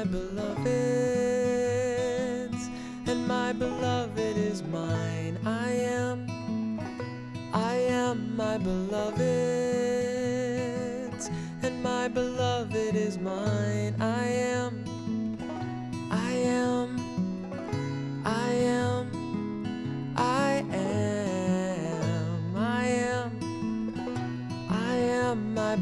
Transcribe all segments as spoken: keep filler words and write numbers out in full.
beloved, and my beloved is mine. I am, I am my beloved, and my beloved is mine. I am, I am, I am, I am, I am, I am my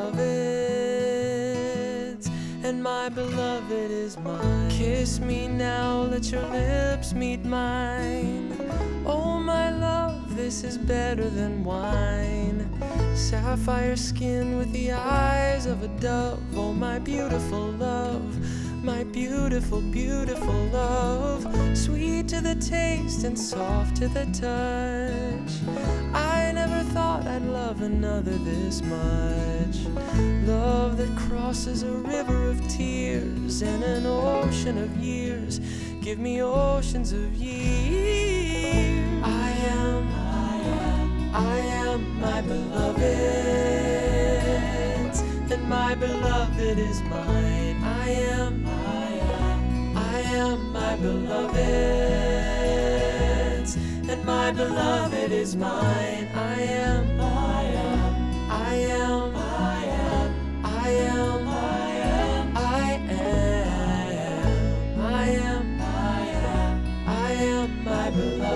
beloved, and my beloved is mine. Kiss me now, let your lips meet mine. Oh my love, this is better than wine. Sapphire skin with the eyes of a dove. Oh my beautiful love, my beautiful, beautiful love. Sweet to the taste and soft to the touch. I never thought I'd love another this much. Love that crosses a river of tears and an ocean of years. Give me oceans of years. I am, I am, I am my beloved, and my beloved is mine. I am, I am, I am my beloved, and my beloved is mine. I am, I am, I am, I am, I am, I am, I am, I am, I am my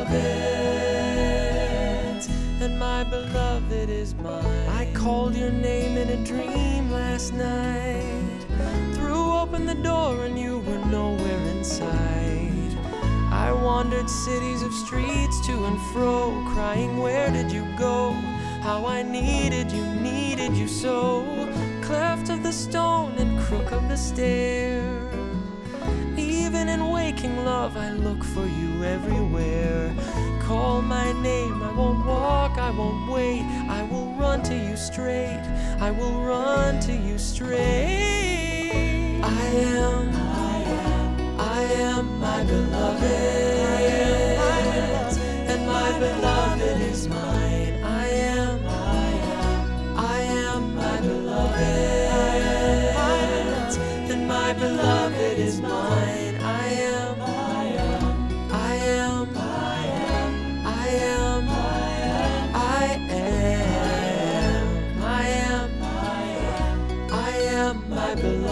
beloved, and my beloved is mine. I called your name in a dream last night, threw open the door and you were nowhere in sight. I wandered cities of streets to and fro, crying, where did you go? How I needed you, needed you so. Cleft of the stone and crook of the stair. Even in waking love, I look for you everywhere. Call my name, I won't walk, I won't wait. I will run to you straight, I will run to you straight. I am, I am, I am my beloved, and my beloved is mine. I am, I am, I am my beloved, and my beloved is mine. I am, I am, I am, I am, I am, I am, I am, I am my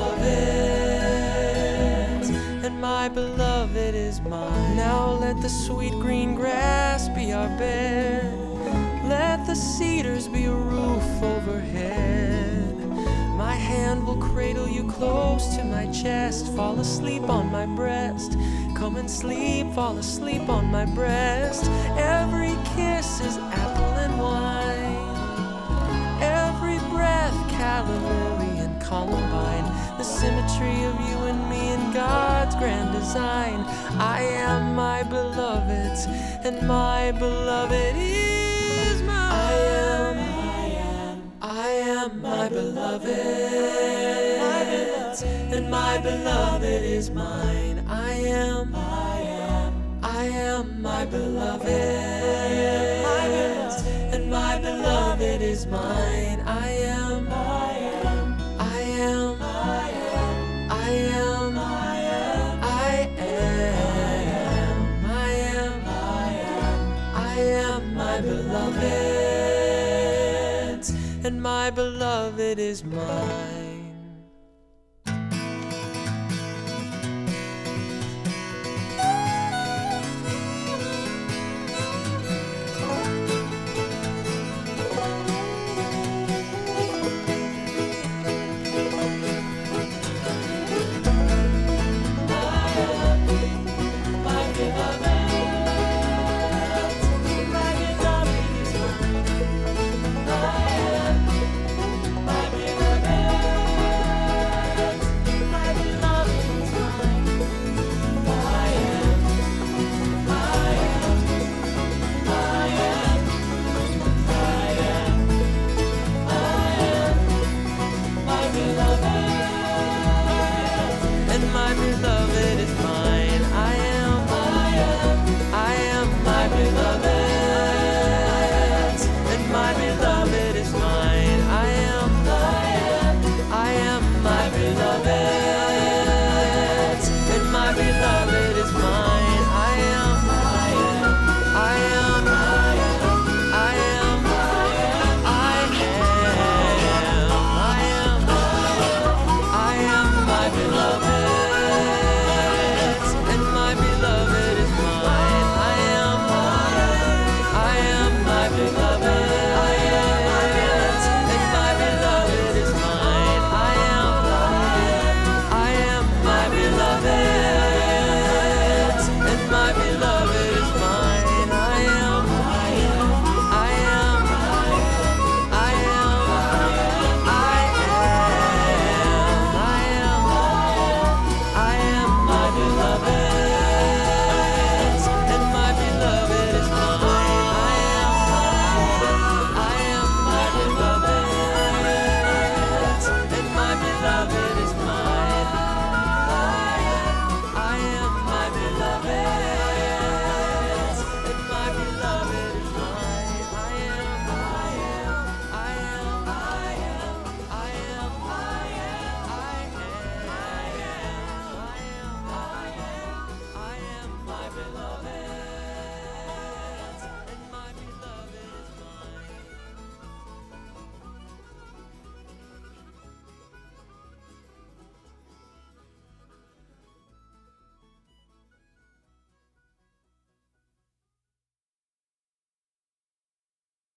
beloved, and my beloved is mine. Now let the sweet green grass be our bed, let the cedars be a roof overhead. My hand will cradle you close to my chest. Fall asleep on my breast. Come and sleep, fall asleep on my breast. Every kiss is apple and wine. Every breath, calla lily and columbine. The symmetry of you and me in God's grand design. I am my beloved, and my beloved is mine. I am, I am my beloved, and my beloved is mine. I am, I am, I am my beloved, and my beloved is mine. I am, I am, I am, I am, I am, I am, I am, I am my beloved, and my beloved is mine.